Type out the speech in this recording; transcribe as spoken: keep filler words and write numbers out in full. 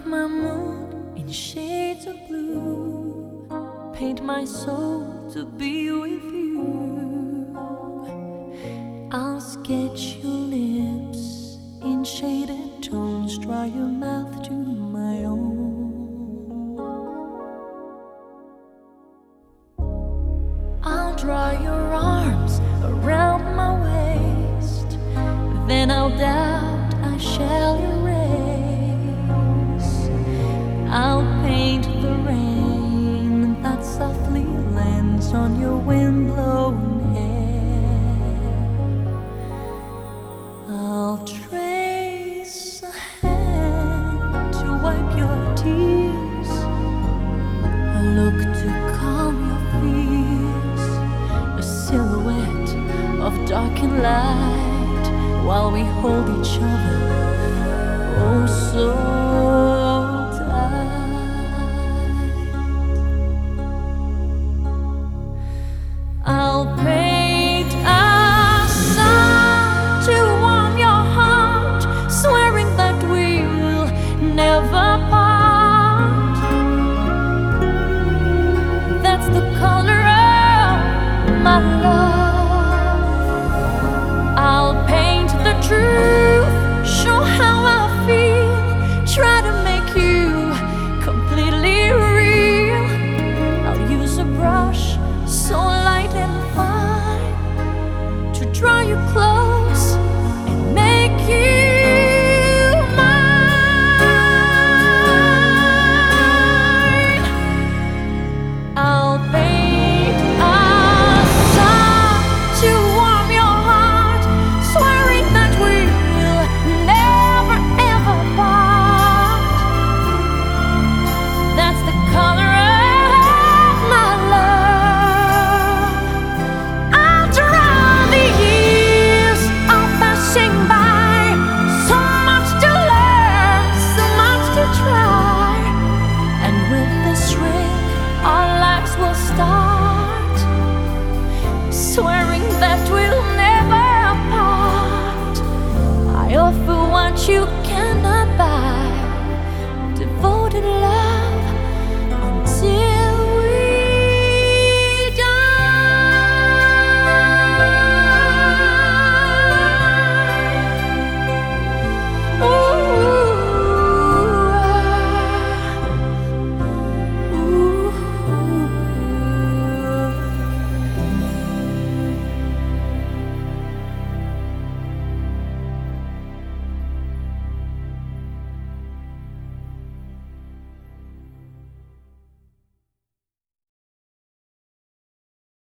my mood in shades of blue, paint my soul to be with you. I'll sketch your lips in shaded tones, draw your mouth to my own. I'll draw your arms around my waist, then I'll doubt I shall erase. I'll paint the rain that softly lands on your wind-blown hair. I'll trace a hand to wipe your tears, a look to calm your fears, a silhouette of darkened light while we hold each other oh so tight. I'll paint a sun to warm your heart, swearing that we'll never part. That's the color of my love. I'll paint the truth, show how I feel, try to make you completely real. I'll use a brush so light and fine to draw you close.